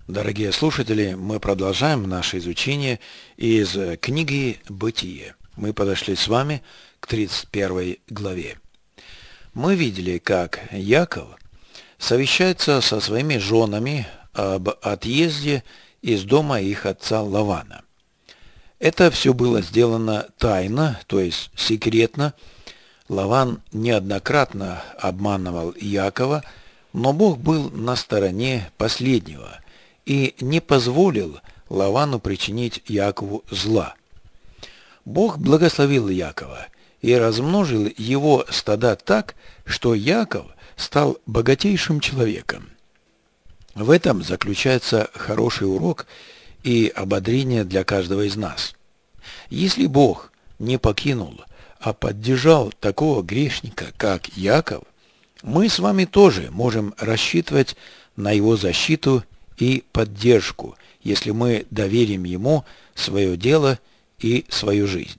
Дорогие слушатели, мы продолжаем наше изучение из книги «Бытие». Мы подошли с вами к 31 главе. Мы видели, как Яков совещается со своими женами об отъезде из дома их отца Лавана. Это все было сделано тайно, то есть секретно. Лаван неоднократно обманывал Якова, но Бог был на стороне последнего и не позволил Лавану причинить Якову зла. Бог благословил Якова и размножил его стада так, что Яков стал богатейшим человеком. В этом заключается хороший урок и ободрение для каждого из нас. Если Бог не покинул, а поддержал такого грешника, как Яков, мы с вами тоже можем рассчитывать на его защиту и поддержку, если мы доверим ему свое дело и свою жизнь.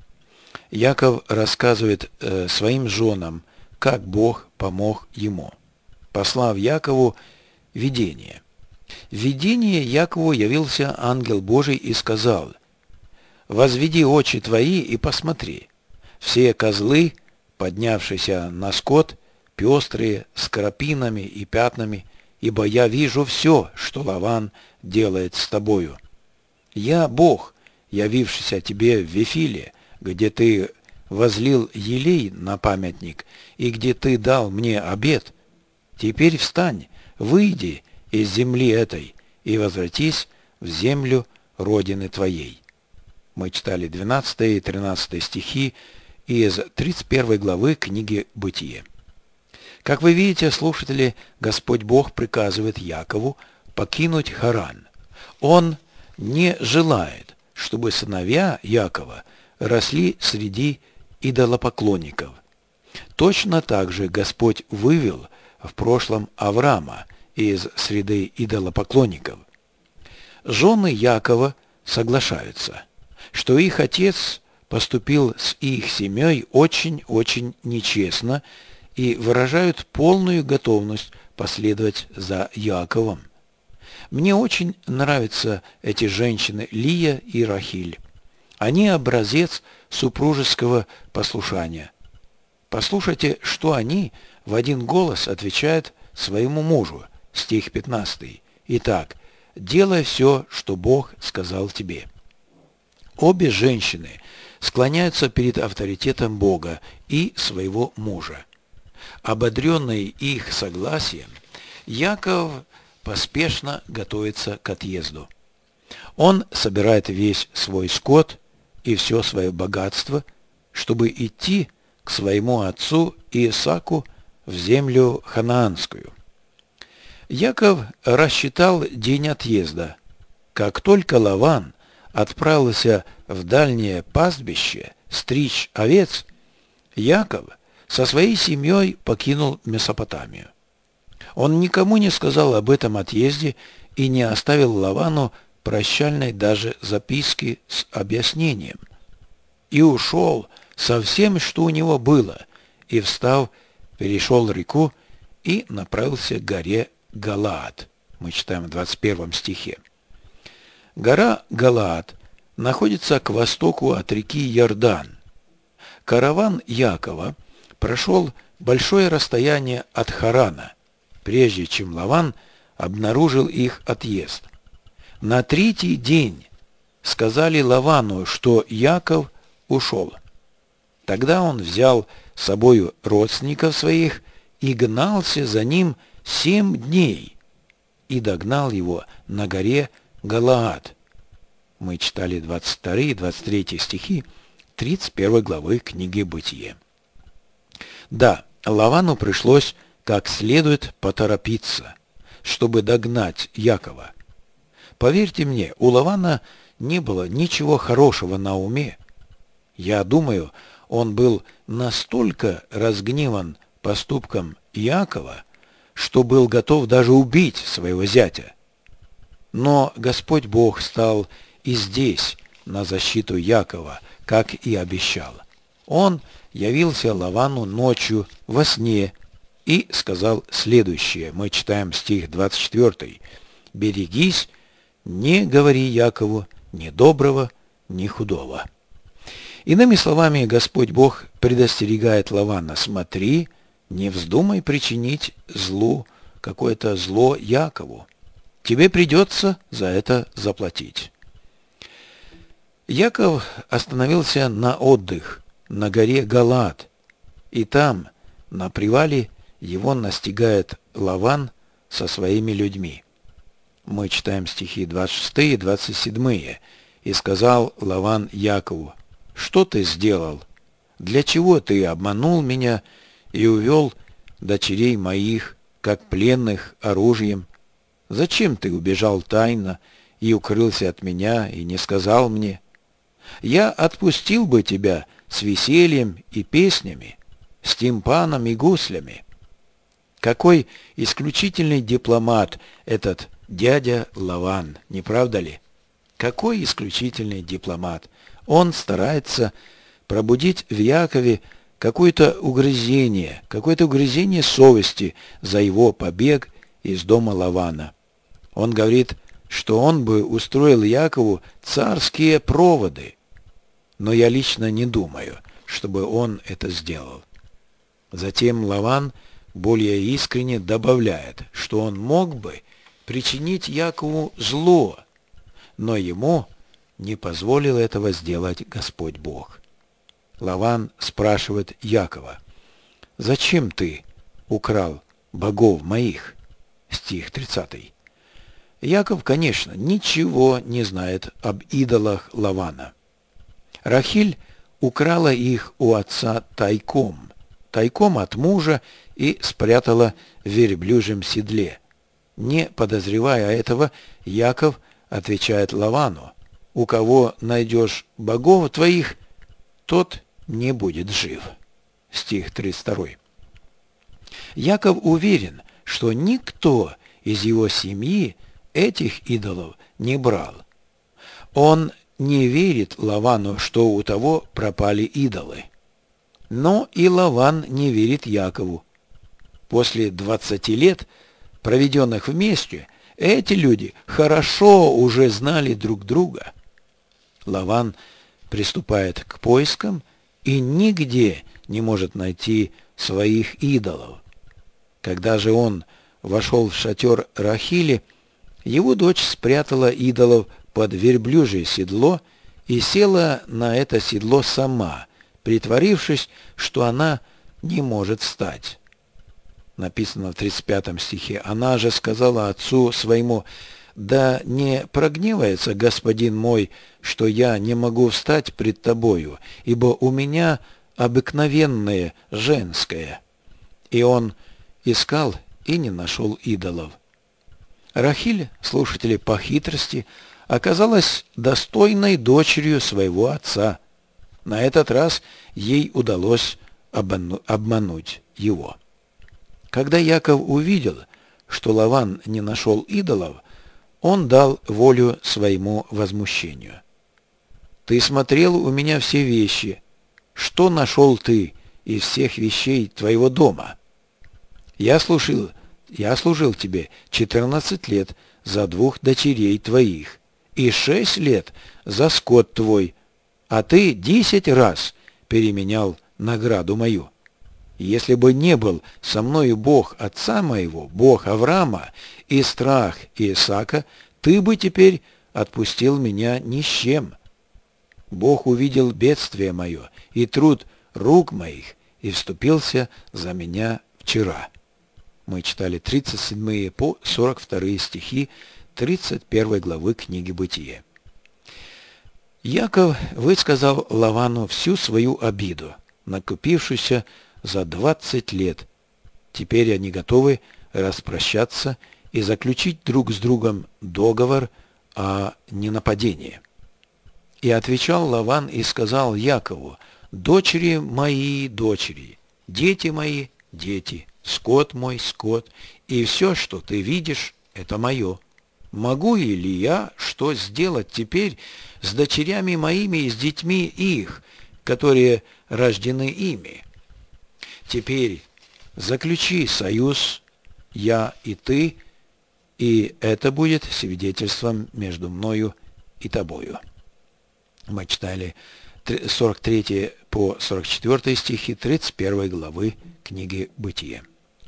Яков рассказывает своим женам, как Бог помог ему, послав Якову видение. В видении Якову явился ангел Божий и сказал: «Возведи очи твои и посмотри. Все козлы, поднявшиеся на скот, пестрые, с крапинами и пятнами, ибо я вижу все, что Лаван делает с тобою. Я Бог, явившийся тебе в Вифиле, где ты возлил елей на памятник и где ты дал мне обет. Теперь встань, выйди из земли этой и возвратись в землю родины твоей». Мы читали 12 и 13 стихи из 31 главы книги «Бытие». Как вы видите, слушатели, Господь Бог приказывает Якову покинуть Харан. Он не желает, чтобы сыновья Якова росли среди идолопоклонников. Точно так же Господь вывел в прошлом Авраама из среды идолопоклонников. Жены Якова соглашаются, что их отец поступил с их семьей очень-очень нечестно и выражают полную готовность последовать за Яковом. Мне очень нравятся эти женщины Лия и Рахиль. Они образец супружеского послушания. Послушайте, что они в один голос отвечают своему мужу. Стих 15. Итак, делай все, что Бог сказал тебе. Обе женщины склоняются перед авторитетом Бога и своего мужа. Ободренный их согласием, Яков поспешно готовится к отъезду. Он собирает весь свой скот и все свое богатство, чтобы идти к своему отцу Исааку в землю ханаанскую. Яков рассчитал день отъезда. Как только Лаван отправился в дальнее пастбище стричь овец, Яков со своей семьей покинул Месопотамию. Он никому не сказал об этом отъезде и не оставил Лавану прощальной даже записки с объяснением. И ушел со всем, что у него было, и, встав, перешел реку и направился к горе Галаад. Мы читаем в 21 стихе. Гора Галаад находится к востоку от реки Иордан. Караван Якова прошел большое расстояние от Харана, прежде чем Лаван обнаружил их отъезд. На третий день сказали Лавану, что Яков ушел. Тогда он взял с собою родственников своих и гнался за ним 7 дней и догнал его на горе Галаад. Мы читали 22 и 23 стихи 31 главы книги «Бытие». Да, Лавану пришлось как следует поторопиться, чтобы догнать Якова. Поверьте мне, у Лавана не было ничего хорошего на уме. Я думаю, он был настолько разгневан поступком Якова, что был готов даже убить своего зятя. Но Господь Бог стал и здесь на защиту Якова, как и обещал. Он явился Лавану ночью во сне и сказал следующее. Мы читаем стих 24. берегись, не говори Якову ни доброго, ни худого». Иными словами, Господь Бог предостерегает Лавана: смотри, не вздумай причинить какое-то зло Якову. Тебе придется за это заплатить. Яков остановился на отдых на горе Галаад, и там, на привале, его настигает Лаван со своими людьми. Мы читаем стихи 26 и 27. «И сказал Лаван Якову: что ты сделал? Для чего ты обманул меня и увел дочерей моих, как пленных, оружием? Зачем ты убежал тайно и укрылся от меня и не сказал мне? Я отпустил бы тебя с весельем и песнями, с тимпаном и гуслями». Какой исключительный дипломат этот дядя Лаван, не правда ли? Какой исключительный дипломат. Он старается пробудить в Якове какое-то угрызение совести за его побег из дома Лавана. Он говорит, что он бы устроил Якову царские проводы, но я лично не думаю, чтобы он это сделал. Затем Лаван более искренне добавляет, что он мог бы причинить Якову зло, но ему не позволил этого сделать Господь Бог. Лаван спрашивает Якова: «Зачем ты украл богов моих?» Стих 30. Яков, конечно, ничего не знает об идолах Лавана. Рахиль украла их у отца тайком от мужа, и спрятала в верблюжьем седле. Не подозревая этого, Яков отвечает Лавану: «У кого найдешь богов твоих, тот не будет жив». Стих 32. Яков уверен, что никто из его семьи этих идолов не брал. Он не верит Лавану, что у того пропали идолы. Но и Лаван не верит Якову. После 20 лет, проведенных вместе, эти люди хорошо уже знали друг друга. Лаван приступает к поискам и нигде не может найти своих идолов. Когда же он вошел в шатер Рахили, его дочь спрятала идолов под верблюжье седло и села на это седло сама, притворившись, что она не может встать. Написано в 35 стихе: «Она же сказала отцу своему: да не прогневается господин мой, что я не могу встать пред тобою, ибо у меня обыкновенное женское». И он искал и не нашел идолов. Рахиль, слушатели, по хитрости оказалась достойной дочерью своего отца. На этот раз ей удалось обмануть его. Когда Яков увидел, что Лаван не нашел идолов, он дал волю своему возмущению. «Ты смотрел у меня все вещи. Что нашел ты из всех вещей твоего дома? Я служил тебе 14 лет за 2 дочерей твоих и 6 лет за скот твой, а ты 10 раз переменял награду мою. Если бы не был со мною Бог отца моего, Бог Авраама и страх Исаака, ты бы теперь отпустил меня ни с чем. Бог увидел бедствие мое и труд рук моих и вступился за меня вчера». Мы читали 37 по 42 стихи 31 главы книги Бытие. Яков высказал Лавану всю свою обиду, накопившуюся за 20 лет. Теперь они готовы распрощаться и заключить друг с другом договор о ненападении. И отвечал Лаван и сказал Якову: «Дочери мои, дочери, дети мои, дети, скот мой, скот, и все, что ты видишь, это мое. Могу ли я что сделать теперь с дочерями моими и с детьми их, которые рождены ими? Теперь заключи союз, я и ты, и это будет свидетельством между мною и тобою. Мы читали 43 по 44 стихи 31 главы книги «Бытие».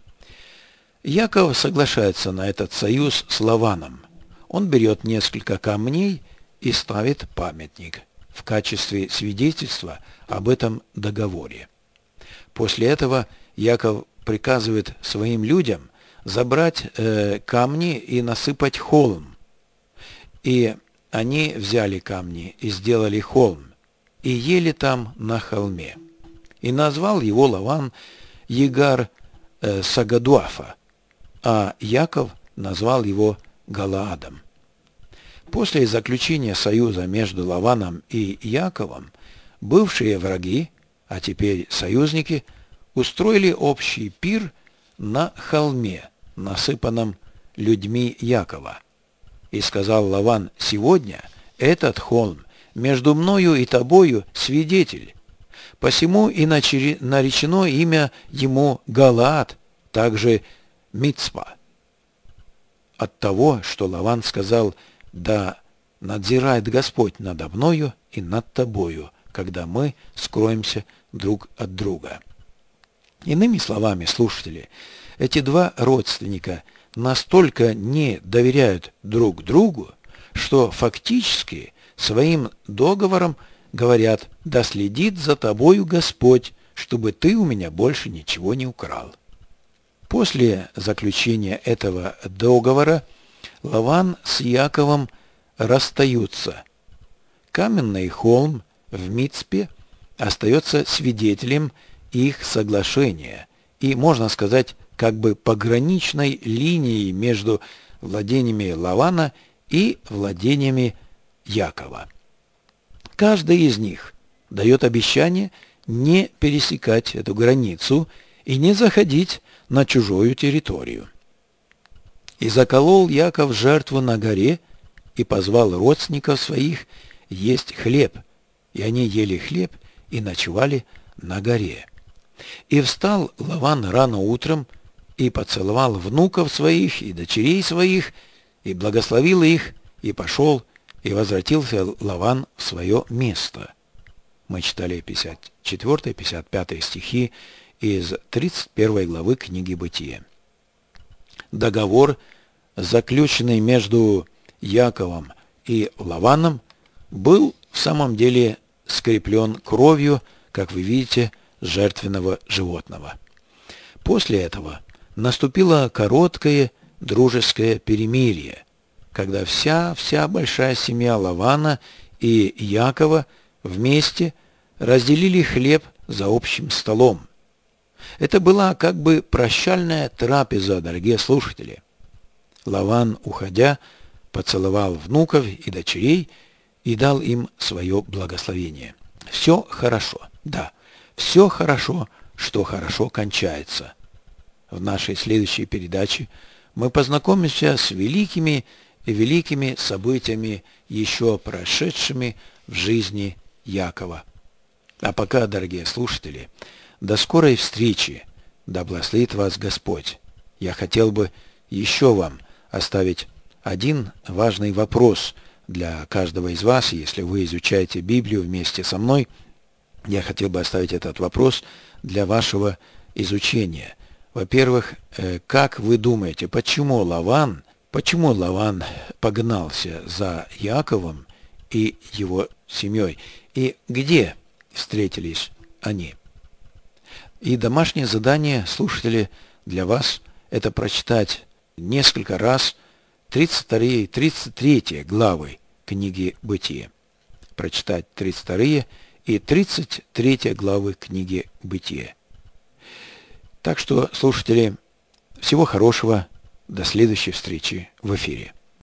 Яков соглашается на этот союз с Лаваном. Он берет несколько камней и ставит памятник в качестве свидетельства об этом договоре. После этого Яков приказывает своим людям забрать камни и насыпать холм. И они взяли камни и сделали холм, и ели там на холме. И назвал его Лаван Егар Сагадуафа, а Яков назвал его Галаадом. После заключения союза между Лаваном и Яковом бывшие враги, а теперь союзники, устроили общий пир на холме, насыпанном людьми Якова. И сказал Лаван: «Сегодня этот холм между мною и тобою свидетель, посему и наречено имя ему Галаад, также Мицпа, от того, что Лаван сказал: да надзирает Господь надо мною и над тобою, когда мы скроемся друг от друга». Иными словами, слушатели, эти два родственника настолько не доверяют друг другу, что фактически своим договором говорят: да следит за тобою Господь, чтобы ты у меня больше ничего не украл. После заключения этого договора Лаван с Яковом расстаются. Каменный холм в Мицпе остается свидетелем их соглашения и, можно сказать, как бы пограничной линией между владениями Лавана и владениями Якова. Каждый из них дает обещание не пересекать эту границу и не заходить на чужую территорию. «И заколол Яков жертву на горе, и позвал родственников своих есть хлеб, и они ели хлеб и ночевали на горе. И встал Лаван рано утром, и поцеловал внуков своих и дочерей своих, и благословил их, и пошел, и возвратился Лаван в свое место». Мы читали 54-55 стихи из 31 главы книги «Бытие». Договор, заключенный между Яковом и Лаваном, был в самом деле скреплен кровью, как вы видите, жертвенного животного. После этого наступило короткое дружеское перемирие, когда вся большая семья Лавана и Якова вместе разделили хлеб за общим столом. Это была как бы прощальная трапеза, дорогие слушатели. Лаван, уходя, поцеловал внуков и дочерей и дал им свое благословение. Все хорошо, да, все хорошо, что хорошо кончается. В нашей следующей передаче мы познакомимся с великими событиями, еще прошедшими в жизни Якова. А пока, дорогие слушатели, до скорой встречи, да благословит вас Господь. Я хотел бы еще вам оставить один важный вопрос для каждого из вас. Если вы изучаете Библию вместе со мной, я хотел бы оставить этот вопрос для вашего изучения. Во-первых, как вы думаете, почему Лаван погнался за Яковом и его семьей? И где встретились они? И домашнее задание, слушатели, для вас — это прочитать несколько раз 32 и 33 главы книги «Бытие». Прочитать 32 и 33 главы книги «Бытие». Так что, слушатели, всего хорошего, до следующей встречи в эфире.